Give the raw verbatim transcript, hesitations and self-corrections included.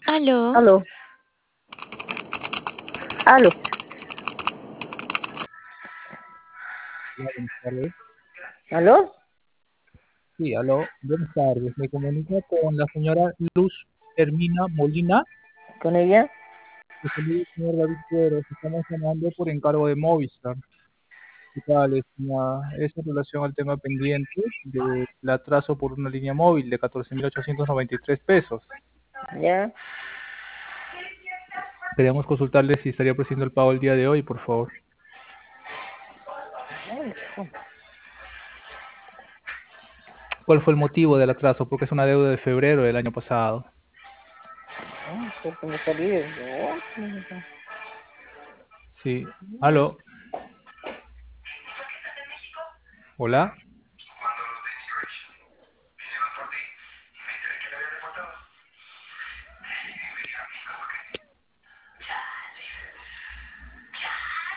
Aló, Aló, aló, Hola, buenas tardes. aló, Sí, aló, buenas tardes. Me comunico con la señora Luz Hermina Molina. ¿con ella? Le saludo, señor David Cueros. Estamos llamando por encargo de Movistar. ¿Qué tal? Es, una- es en relación al tema pendiente del atraso por una línea móvil de catorce mil ochocientos noventa y tres pesos. Ya, Queríamos consultarle si estaría presente el pago el día de hoy, por favor. ¿Cuál fue el motivo del atraso? Porque es una deuda de febrero del año pasado. porque me salí de... oh, Sí. Aló. Hola.